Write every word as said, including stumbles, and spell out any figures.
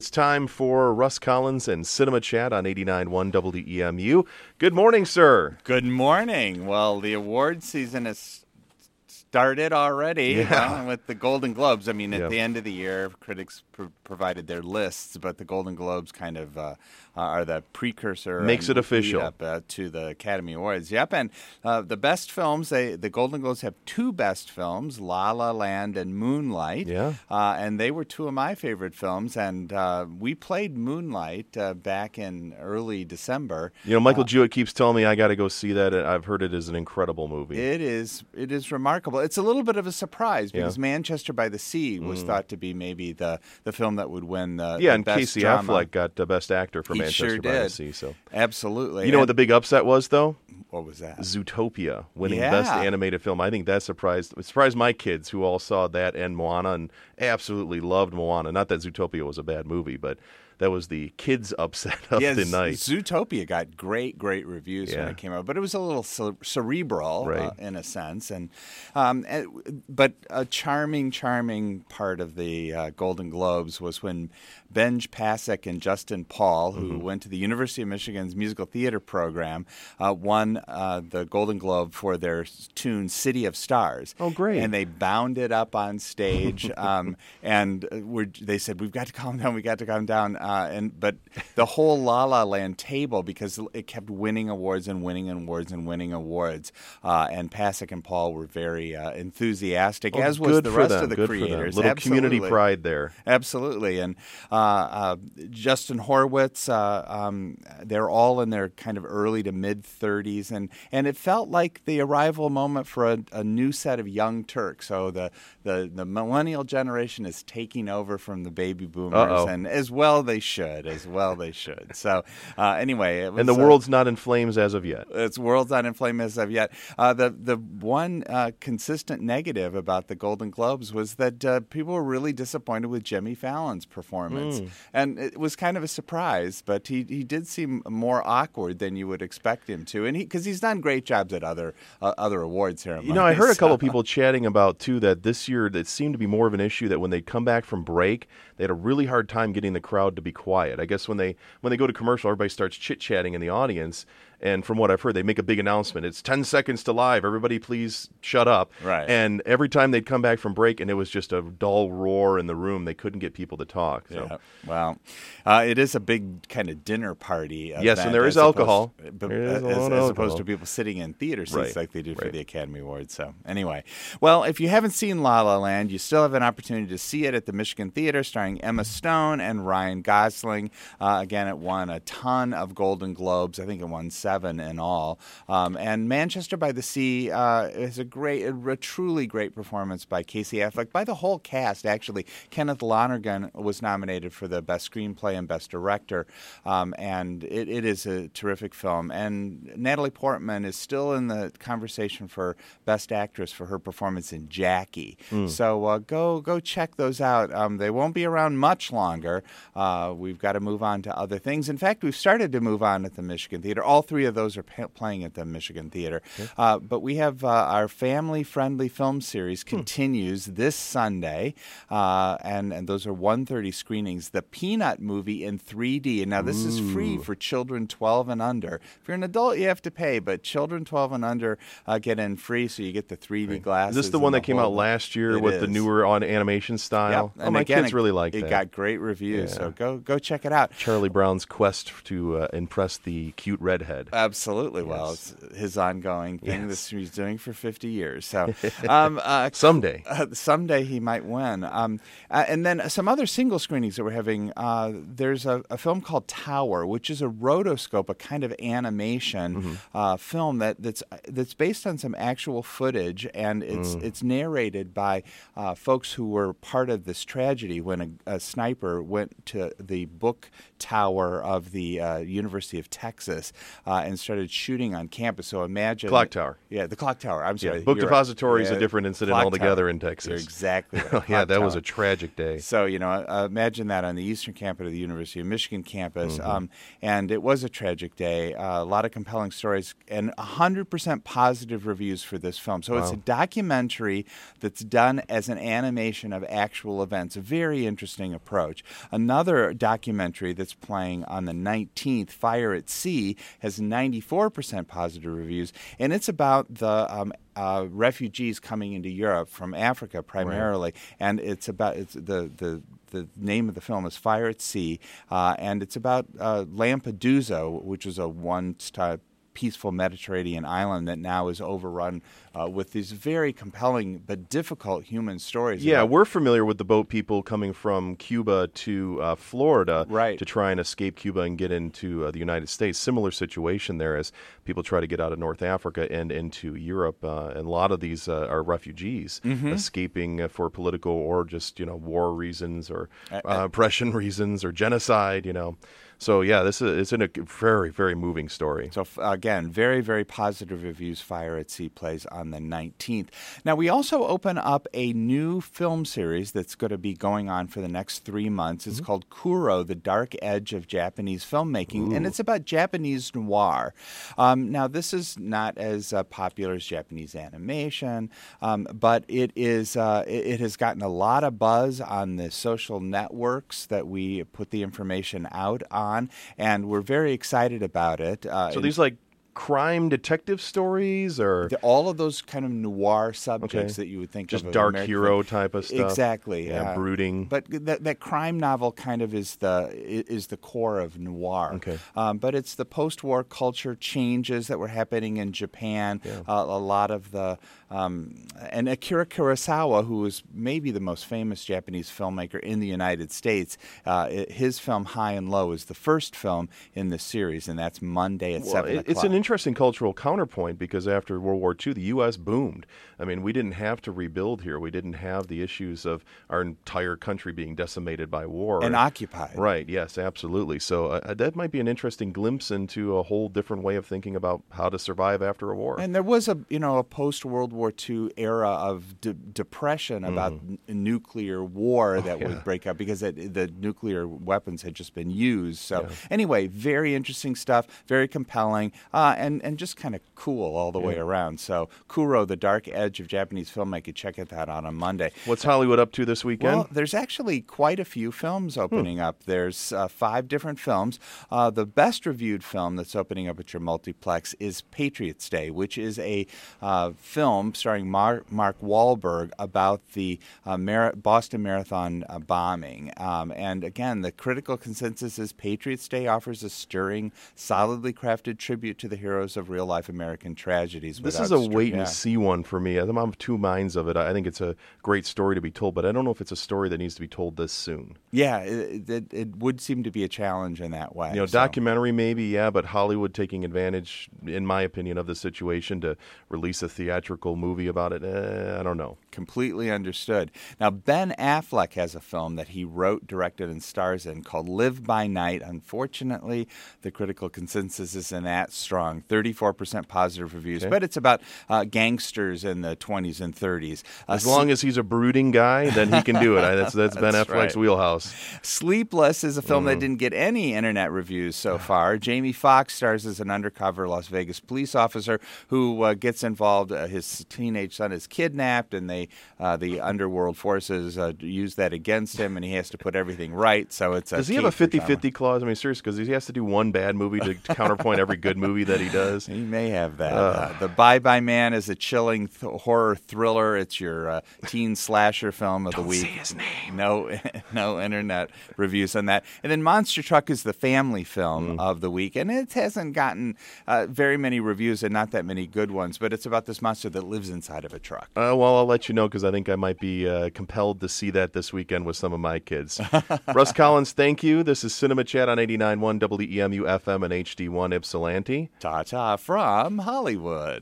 It's time for Russ Collins and Cinema Chat on eighty-nine point one W E M U. Good morning, sir. Good morning. Well, the award season has started already Yeah. uh, with the Golden Globes. I mean, at Yep. the end of the year, critics pr- provided their lists, but the Golden Globes kind of uh, are the precursor. Makes and it official. lead up, uh, to the Academy Awards. Yep, and uh, the best films, they, the Golden Globes have two best films, La La Land and Moonlight. Yeah. Uh, and they were two of my favorite films, and uh, we played Moonlight uh, back in early December. You know, Michael Jewett keeps telling me I got to go see that. and I've heard it is an incredible movie. It is. It is remarkable. It's a little bit of a surprise because Yeah. Manchester by the Sea was thought to be maybe the, the film that would win the yeah, the and best Casey drama. Affleck got the best actor for He Manchester sure by the did. Sea. So Absolutely. you know what And the big upset was, though? what was that? Zootopia winning Yeah. Best Animated Film. I think that surprised it surprised my kids who all saw that and Moana and absolutely loved Moana. Not that Zootopia was a bad movie, but that was the kids' upset of Yes, the night. Zootopia got great, great reviews when Yeah. it came out, but it was a little ce- cerebral Right. uh, in a sense, and, um, and but a charming, charming part of the uh, Golden Globes was when Benj Pasek and Justin Paul, who Mm-hmm. went to the University of Michigan's musical theater program, uh, won uh, the Golden Globe for their tune "City of Stars." Oh, great. And they bounded up on stage, um, and we're, they said, "We've got to calm down. We got to calm down." Uh, and but the whole La La Land table, because it kept winning awards and winning awards and winning awards, uh, and Pasek and Paul were very uh, enthusiastic, Oh, as was good the for rest them, of the good for them. creators. Little community Absolutely. pride there. Absolutely, and uh, uh, Justin Horwitz, uh, um, they're all in their kind of early to mid thirties, and, and it felt like the arrival moment for a, a new set of young Turks. So the, the, the millennial generation is taking over from the baby boomers, Uh-oh. and as well they should, as well they should. So uh, anyway, it was, And the uh, world's not in flames as of yet. it's world's not in flame as of yet. Uh, the the one uh, consistent negative about the Golden Globes was that uh, people were really disappointed with Jimmy Fallon's performance, Hmm. and it was kind of a surprise. But he, he did seem more awkward than you would expect him to, and he because he's done great jobs at other uh, other award ceremonies. You know, I heard a couple so- of people chatting about, too, that this year it seemed to be more of an issue that when they'd come back from break, they had a really hard time getting the crowd to be quiet. I guess when they when they go to commercial, everybody starts chit-chatting in the audience. And from what I've heard, they make a big announcement. It's ten seconds to live. Everybody please shut up. Right. And every time they'd come back from break and it was just a dull roar in the room, they couldn't get people to talk. So. Yeah. Well, uh, it is a big kind of dinner party. Yes, and event there as is alcohol. opposed- but- There is a as, lot of as alcohol. opposed to people sitting in theater seats Right, like they do for right. the Academy Awards. So anyway, well, if you haven't seen La La Land, you still have an opportunity to see it at the Michigan Theater, starring Emma Stone and Ryan Gosling. Uh, again, it won a ton of Golden Globes. I think it won seven in all. Um, and Manchester by the Sea uh, is a great, a, a truly great performance by Casey Affleck, by the whole cast, actually. Kenneth Lonergan was nominated for the Best Screenplay and Best Director, um, and it, it is a terrific film. And Natalie Portman is still in the conversation for Best Actress for her performance in Jackie. So uh, go go check those out. Um, they won't be around much longer. Uh, we've got to move on to other things. In fact, we've started to move on at the Michigan Theater. All three of those are pa- playing at the Michigan Theater. Uh, but we have uh, our family-friendly film series continues this Sunday, uh, and, and those are one thirty screenings. The Peanut movie in three D. And now this is free for children twelve and under. If you're an adult, you have to pay, but children twelve and under uh, get in free, so you get the three D glasses. Is this the and one that came out whole- last year It with the is. newer on animation style? Yep. Oh, my again, kids it- really like it that. got great reviews, Yeah. so go go check it out. Charlie Brown's quest to uh, impress the cute redhead. Absolutely. Well, Yes. it's his ongoing thing Yes. that he's doing for fifty years. So um, uh, Someday. Uh, someday he might win. Um, uh, and then some other single screenings that we're having. Uh, there's a, a film called Tower, which is a rotoscope, a kind of animation Mm-hmm. uh, film that, that's that's based on some actual footage, and it's Mm. it's narrated by uh, folks who were part of this tragedy when a, a sniper went to the book tower of the uh, University of Texas uh, uh, and started shooting on campus. So imagine Clock Tower. Yeah, the clock tower. I'm sorry. Yeah, Book You're Depository right. is Yeah, a different incident Clock altogether Tower. in Texas. You're exactly right. yeah, Clock that was Tower. a tragic day. So, you know, uh, imagine that on the eastern campus of the University of Michigan campus. Mm-hmm. Um, and it was a tragic day. Uh, a lot of compelling stories and one hundred percent positive reviews for this film. So Wow. it's a documentary that's done as an animation of actual events. A very interesting approach. Another documentary that's playing on the nineteenth, Fire at Sea, has ninety-four percent positive reviews. And it's about the um, uh, refugees coming into Europe from Africa primarily. Right. And it's about it's the, the The name of the film is Fire at Sea, uh, and it's about uh, Lampedusa, which was a once-time peaceful Mediterranean island that now is overrun uh, with these very compelling but difficult human stories. Yeah, about- we're familiar with the boat people coming from Cuba to uh, Florida Right. to try and escape Cuba and get into uh, the United States. Similar situation there as people try to get out of North Africa and into Europe. Uh, and a lot of these uh, are refugees Mm-hmm. escaping uh, for political or just, you know, war reasons or Uh, uh, oppression reasons or genocide, you know. So, yeah, this is it's in a very, very moving story. So, f- again, very, very positive reviews. Fire at Sea plays on the nineteenth. Now, we also open up a new film series that's going to be going on for the next three months. It's mm-hmm. called Kuro, The Dark Edge of Japanese Filmmaking, Ooh. and it's about Japanese noir. Um, now, this is not as uh, popular as Japanese animation, um, but it is. Uh, it, it has gotten a lot of buzz on the social networks that we put the information out on. And we're very excited about it. Uh, So these like crime detective stories or the, all of those kind of noir subjects Okay. that you would think just of dark American hero film. type of stuff? Exactly. Yeah, uh, brooding. But that that crime novel kind of is the is the core of noir. Okay. Um, but it's the post-war culture changes that were happening in Japan. Yeah. Uh, a lot of the um, and Akira Kurosawa, who is maybe the most famous Japanese filmmaker in the United States, uh, it, his film High and Low is the first film in the series, and that's Monday at Well, seven it- o'clock. it's an interesting cultural counterpoint because after World War Two, the U S boomed. I mean, we didn't have to rebuild here. We didn't have the issues of our entire country being decimated by war. and occupied. Right, yes, absolutely. So uh, that might be an interesting glimpse into a whole different way of thinking about how to survive after a war. And there was a you know a post World War Two era of de- depression about n- nuclear war that Mm-hmm. Oh, yeah. would break out because it, the nuclear weapons had just been used. So Yeah. anyway, very interesting stuff, very compelling, uh, and and just kind of cool all the way Yeah. around. So Kuro, The Dark Edge of Japanese Filmmaking, check it out on a Monday. What's Hollywood up to this weekend? Well, there's actually quite a few films opening Hmm. up. There's uh, five different films. Uh, the best reviewed film that's opening up at your multiplex is Patriots Day, which is a uh, film starring Mar- Mark Wahlberg about the uh, Mar- Boston Marathon uh, bombing. Um, and again, the critical consensus is Patriots Day offers a stirring, solidly crafted tribute to the heroes of real-life American tragedies. This without is a str- wait yeah. and see one for me. I'm of two minds of it. I think it's a great story to be told, but I don't know if it's a story that needs to be told this soon. Yeah, it, it, it would seem to be a challenge in that way. You know, so. documentary maybe, yeah, but Hollywood taking advantage, in my opinion, of the situation to release a theatrical movie about it, eh, I don't know. Completely understood. Now, Ben Affleck has a film that he wrote, directed, and stars in called Live by Night. Unfortunately, the critical consensus isn't that strong. thirty-four percent positive reviews, Okay. but it's about uh, gangsters in the twenties and thirties. Uh, As long as he's a brooding guy, then he can do it. I, that's that's Ben That's Affleck's right. wheelhouse. Sleepless is a film Mm. that didn't get any internet reviews so far. Jamie Foxx stars as an undercover Las Vegas police officer who uh, gets involved. Uh, his teenage son is kidnapped, and they uh, the underworld forces uh, use that against him, and he has to put everything right. So it's a Does he have a caper drama. fifty-fifty clause? I mean, seriously, because he has to do one bad movie to counterpoint every good movie that he does. He may have that. Ugh. Uh, the Bye Bye Man is a chilling th- horror thriller. It's your uh, teen slasher film of Don't the week. say his name. No, no internet reviews on that. And then Monster Truck is the family film Mm. of the week, and it hasn't gotten uh, very many reviews and not that many good ones. But it's about this monster that lives inside of a truck. Uh, well, I'll let you know because I think I might be uh, compelled to see that this weekend with some of my kids. Russ Collins, thank you. This is Cinema Chat on eighty-nine point one W E M U F M and H D one Ypsilanti. Ta ta from Hollywood.